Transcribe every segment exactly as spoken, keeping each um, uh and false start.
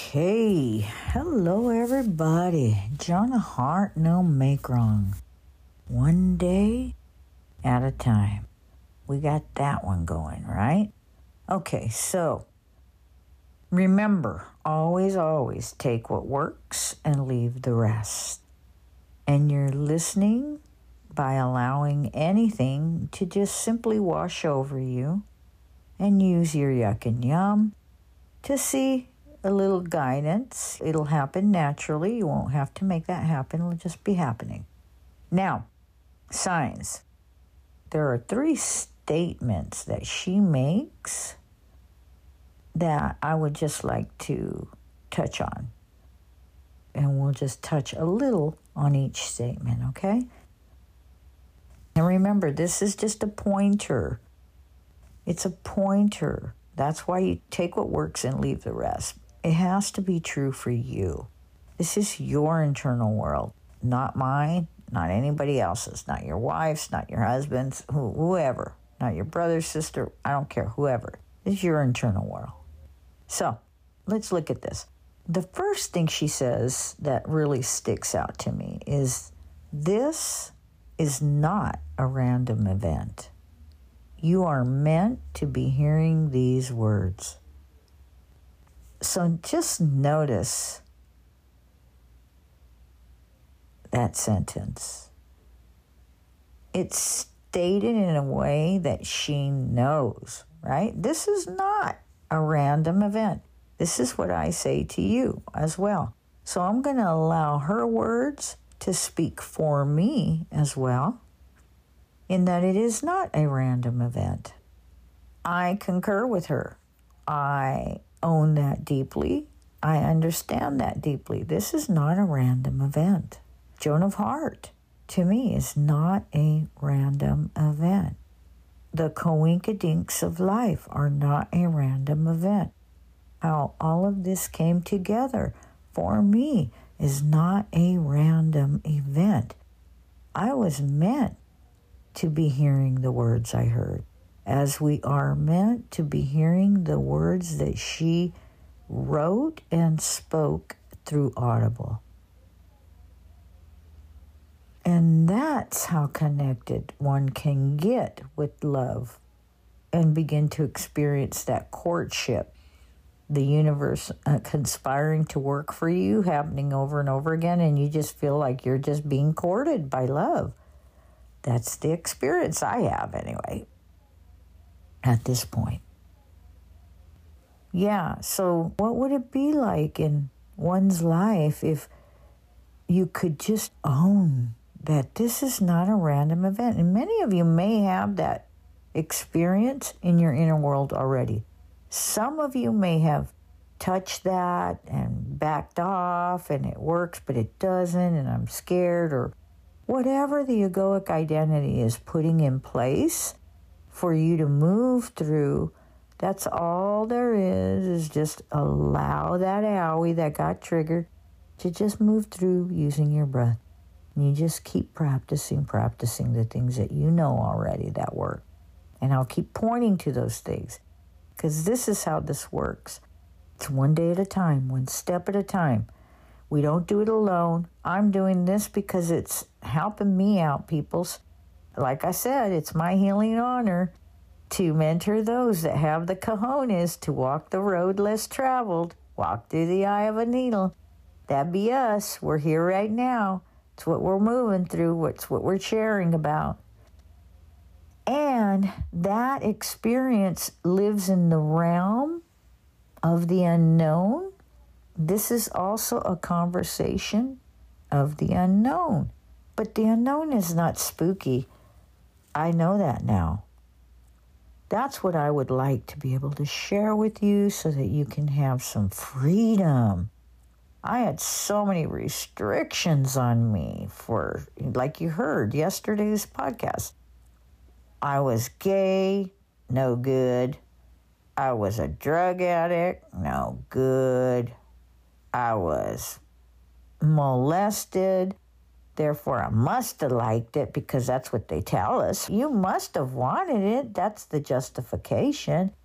Okay, hello everybody. Joan of Heart, no make wrong. One day at a time. We got that one going, right? Okay, so remember, always, always take what works and leave the rest. And you're listening by allowing anything to just simply wash over you and use your yuck and yum to see a little guidance. It'll happen naturally. You won't have to make that happen. It'll just be happening. Now, signs. There are three statements that she makes that I would just like to touch on. And we'll just touch a little on each statement, okay? And remember, this is just a pointer. It's a pointer. That's why you take what works and leave the rest. It has to be true for you. This is your internal world, not mine, not anybody else's, not your wife's, not your husband's, who, whoever, not your brother, sister, I don't care, whoever. This is your internal world. So let's look at this. The first thing she says that really sticks out to me is this is not a random event. You are meant to be hearing these words. So just notice that sentence. It's stated in a way that she knows, right? This is not a random event. This is what I say to you as well. So I'm going to allow her words to speak for me as well, in that it is not a random event. I concur with her. I own that deeply. I understand that deeply. This is not a random event. Joan of Heart, to me, is not a random event. The coinkydinks of life are not a random event. How all of this came together for me is not a random event. I was meant to be hearing the words I heard, as we are meant to be hearing the words that she wrote and spoke through Audible. And that's how connected one can get with love and begin to experience that courtship, the universe uh, conspiring to work for you, happening over and over again, and you just feel like you're just being courted by love. That's the experience I have anyway, at this point. Yeah, so what would it be like in one's life if you could just own that this is not a random event? And many of you may have that experience in your inner world already. Some of you may have touched that and backed off and it works, but it doesn't, and I'm scared, or whatever the egoic identity is putting in place for you to move through. That's all there is, is just allow that owie that got triggered to just move through using your breath. And you just keep practicing, practicing the things that you know already that work. And I'll keep pointing to those things, because this is how this works. It's one day at a time, one step at a time. We don't do it alone. I'm doing this because it's helping me out, peoples. Like I said, it's my healing honor to mentor those that have the cojones to walk the road less traveled, walk through the eye of a needle. That be us. We're here right now. It's what we're moving through. It's what we're sharing about. And that experience lives in the realm of the unknown. This is also a conversation of the unknown. But the unknown is not spooky. I know that now. That's what I would like to be able to share with you so that you can have some freedom. I had so many restrictions on me for, like you heard yesterday's podcast. I was gay, no good. I was a drug addict, no good. I was molested, therefore I must have liked it because that's what they tell us. You must have wanted it. That's the justification.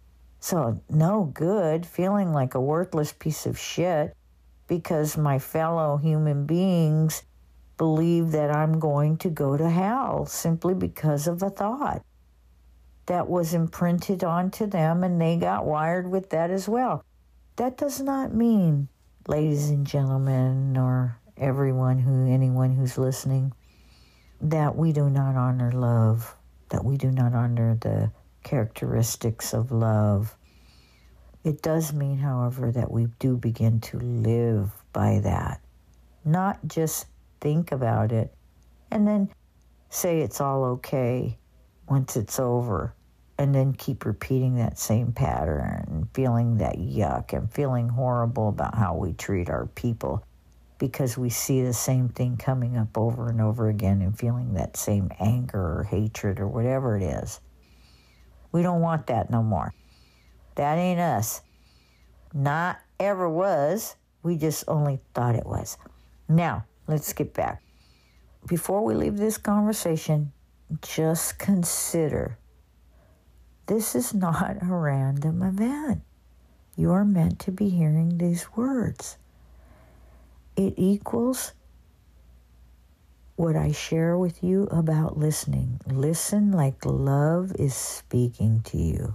So no good, feeling like a worthless piece of shit because my fellow human beings believe that I'm going to go to hell simply because of a thought that was imprinted onto them, and they got wired with that as well. That does not mean, ladies and gentlemen, or everyone who, anyone who's listening, that we do not honor love, that we do not honor the characteristics of love. It does mean, however, that we do begin to live by that, not just think about it and then say it's all okay once it's over, and then keep repeating that same pattern and feeling that yuck and feeling horrible about how we treat our people because we see the same thing coming up over and over again and feeling that same anger or hatred or whatever it is. We don't want that no more. That ain't us. Not ever was. We just only thought it was. Now, let's get back. Before we leave this conversation, just consider this is not a random event. You are meant to be hearing these words. It equals what I share with you about listening. Listen like love is speaking to you.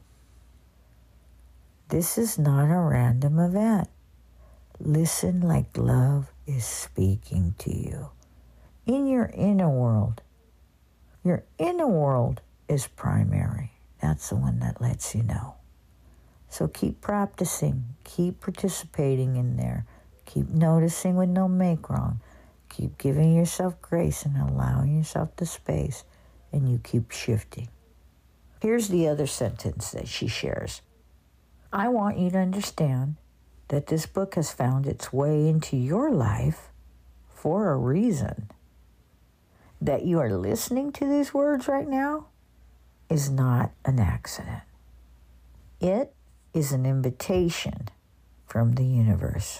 This is not a random event. Listen like love is speaking to you. In your inner world, your inner world is primary. That's the one that lets you know. So keep practicing, keep participating in there, keep noticing with no make wrong, keep giving yourself grace and allowing yourself the space, and you keep shifting. Here's the other sentence that she shares. I want you to understand that this book has found its way into your life for a reason. That you are listening to these words right now is not an accident. It is an invitation from the universe.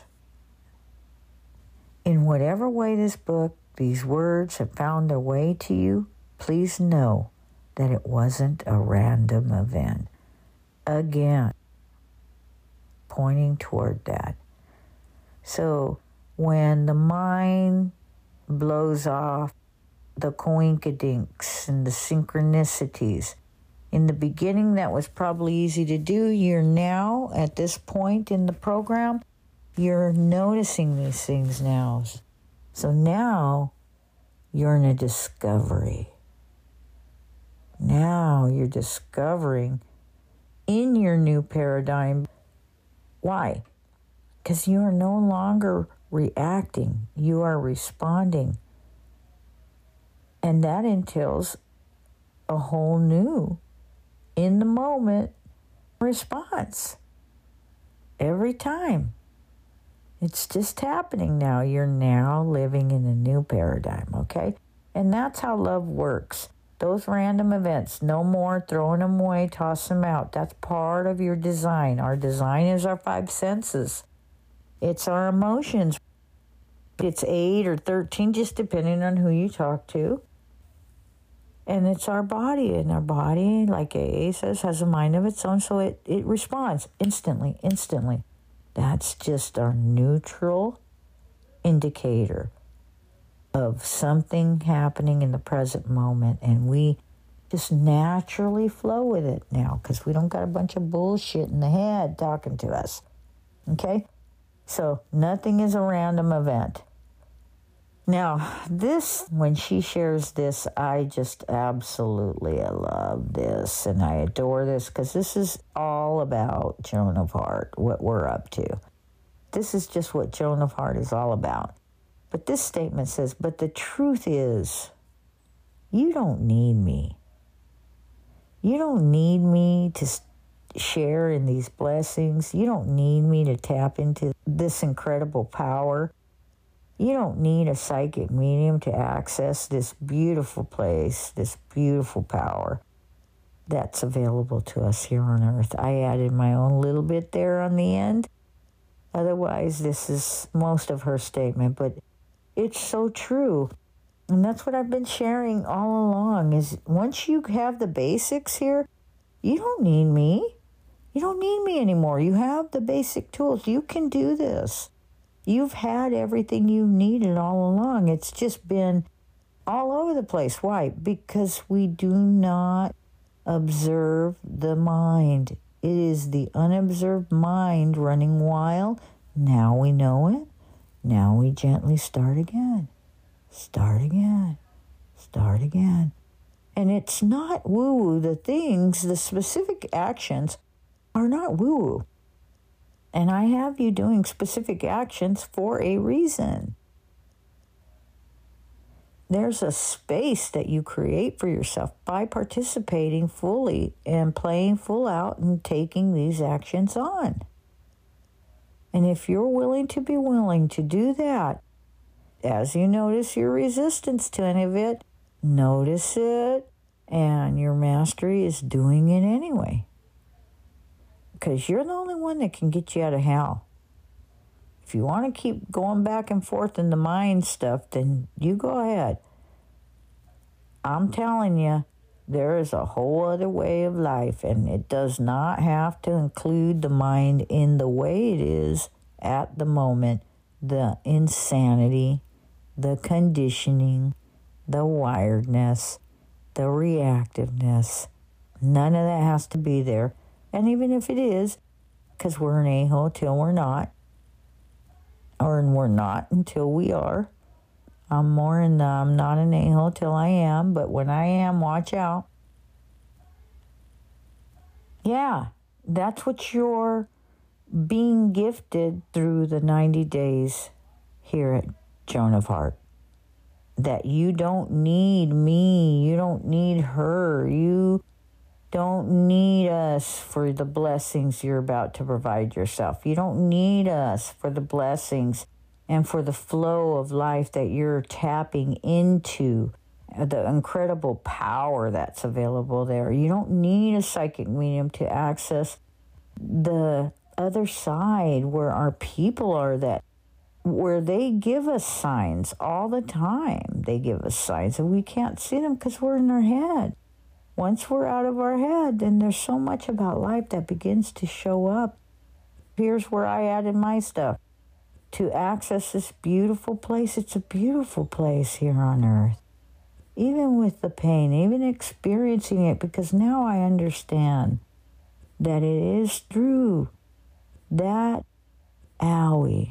In whatever way this book, these words have found their way to you, please know that it wasn't a random event. Again, pointing toward that. So when the mind blows off the coinkydinks and the synchronicities, in the beginning that was probably easy to do. You're now, at this point in the program, you're noticing these things now. So now you're in a discovery. Now you're discovering in your new paradigm. Why? Because you are no longer reacting. You are responding. And that entails a whole new, in the moment, response. Every time. It's just happening now. You're now living in a new paradigm, okay? And that's how love works. Those random events, no more throwing them away, toss them out. That's part of your design. Our design is our five senses. It's our emotions. It's eight or thirteen, just depending on who you talk to. And it's our body, and our body, like A A says, has a mind of its own, so it, it responds instantly, instantly. That's just our neutral indicator of something happening in the present moment, and we just naturally flow with it now because we don't got a bunch of bullshit in the head talking to us, okay? So nothing is a random event. Now, this, when she shares this, I just absolutely love this, and I adore this, because this is all about Joan of Heart, what we're up to. This is just what Joan of Heart is all about. But this statement says, but the truth is, you don't need me. You don't need me to share in these blessings. You don't need me to tap into this incredible power. You don't need a psychic medium to access this beautiful place, this beautiful power that's available to us here on Earth. I added my own little bit there on the end. Otherwise, this is most of her statement, but it's so true. And that's what I've been sharing all along, is once you have the basics here, you don't need me. You don't need me anymore. You have the basic tools. You can do this. You've had everything you needed all along. It's just been all over the place. Why? Because we do not observe the mind. It is the unobserved mind running wild. Now we know it. Now we gently start again. Start again. Start again. And it's not woo-woo. The things, the specific actions are not woo-woo. And I have you doing specific actions for a reason. There's a space that you create for yourself by participating fully and playing full out and taking these actions on. And if you're willing to be willing to do that, as you notice your resistance to any of it, notice it, and your mastery is doing it anyway. Because you're the only one that can get you out of hell. If you want to keep going back and forth in the mind stuff, then you go ahead. I'm telling you, there is a whole other way of life, and it does not have to include the mind in the way it is at the moment. The insanity, the conditioning, the wiredness, the reactiveness. None of that has to be there. And even if it is, because we're an a-hole till we're not, or we're not until we are. I'm more in the I'm not an a-hole till I am, but when I am, watch out. Yeah, that's what you're being gifted through the ninety days here at Joan of Heart. That you don't need me, you don't need her, you don't need us for the blessings you're about to provide yourself. You don't need us for the blessings and for the flow of life that you're tapping into, the incredible power that's available there. You don't need a psychic medium to access the other side where our people are, that where they give us signs all the time. They give us signs and we can't see them because we're in our head. Once we're out of our head, then there's so much about life that begins to show up. Here's where I added my stuff. To access this beautiful place, it's a beautiful place here on earth. Even with the pain, even experiencing it, because now I understand that it is through that owie,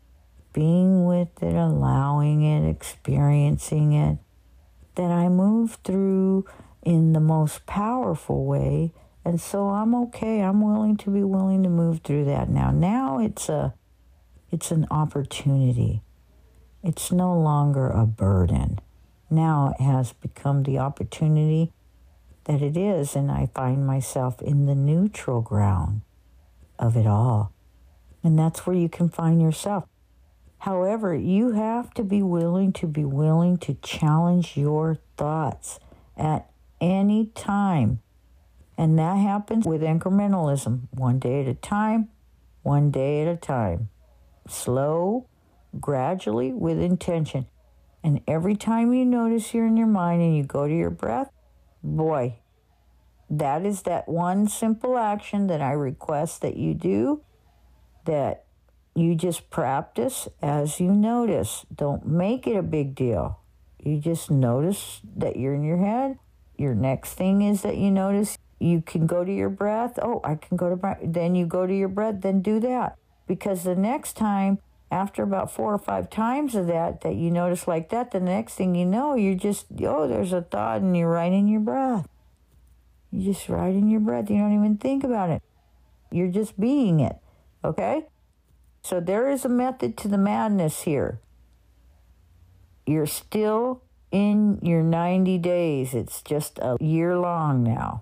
being with it, allowing it, experiencing it, that I move through in the most powerful way. And so I'm okay. I'm willing to be willing to move through that now. Now it's a, it's an opportunity. It's no longer a burden. Now it has become the opportunity that it is, and I find myself in the neutral ground of it all. And that's where you can find yourself. However, you have to be willing to be willing to challenge your thoughts at any time. And that happens with incrementalism, one day at a time, one day at a time. Slow, gradually, with intention. And every time you notice you're in your mind and you go to your breath, boy, that is that one simple action that I request that you do, that you just practice as you notice. Don't make it a big deal. You just notice that you're in your head. Your next thing is that you notice you can go to your breath. Oh, I can go to breath. Then you go to your breath, then do that. Because the next time, after about four or five times of that, that you notice like that, the next thing you know, you're just, oh, there's a thought and you're right in your breath. You're just right in your breath. You don't even think about it. You're just being it, okay? So there is a method to the madness here. You're still in your ninety days. It's just a year long now.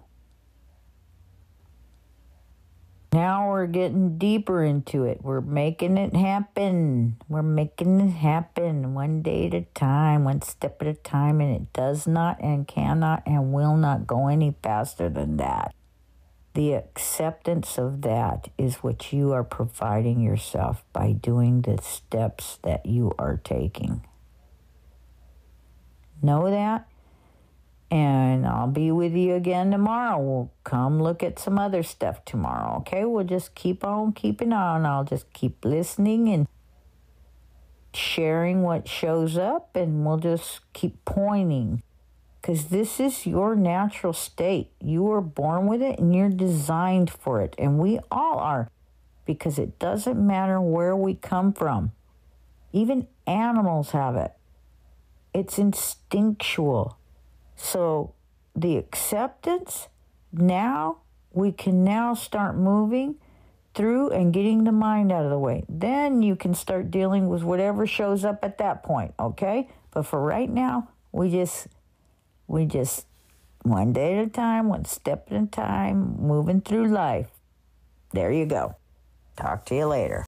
Now we're getting deeper into it. We're making it happen. We're making it happen one day at a time, one step at a time, and it does not and cannot and will not go any faster than that. The acceptance of that is what you are providing yourself by doing the steps that you are taking. Know that, And I'll be with you again tomorrow. We'll come look at some other stuff tomorrow, okay? We'll just keep on keeping on. I'll just keep listening and sharing what shows up, and we'll just keep pointing. Because this is your natural state. You were born with it, and you're designed for it. And we all are. Because it doesn't matter where we come from. Even animals have it. It's instinctual. So the acceptance, now we can now start moving through and getting the mind out of the way. Then you can start dealing with whatever shows up at that point, okay? But for right now, we just, we just, one day at a time, one step at a time, moving through life. There you go. Talk to you later.